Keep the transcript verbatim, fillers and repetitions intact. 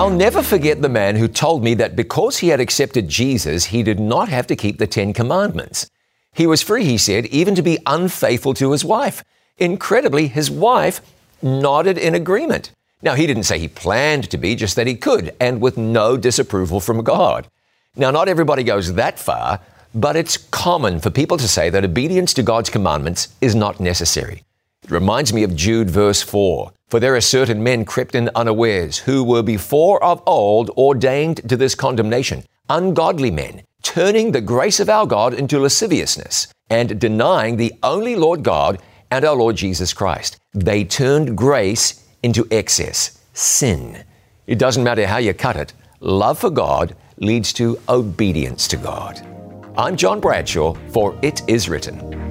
I'll never forget the man who told me that because he had accepted Jesus, he did not have to keep the Ten Commandments. He was free, he said, even to be unfaithful to his wife. Incredibly, his wife nodded in agreement. Now, he didn't say he planned to be, just that he could, and with no disapproval from God. Now, not everybody goes that far, but it's common for people to say that obedience to God's commandments is not necessary. It reminds me of Jude verse four. For there are certain men crept in unawares, who were before of old ordained to this condemnation, ungodly men, turning the grace of our God into lasciviousness, and denying the only Lord God and our Lord Jesus Christ. They turned grace into excess, sin. It doesn't matter how you cut it. Love for God leads to obedience to God. I'm John Bradshaw for It Is Written.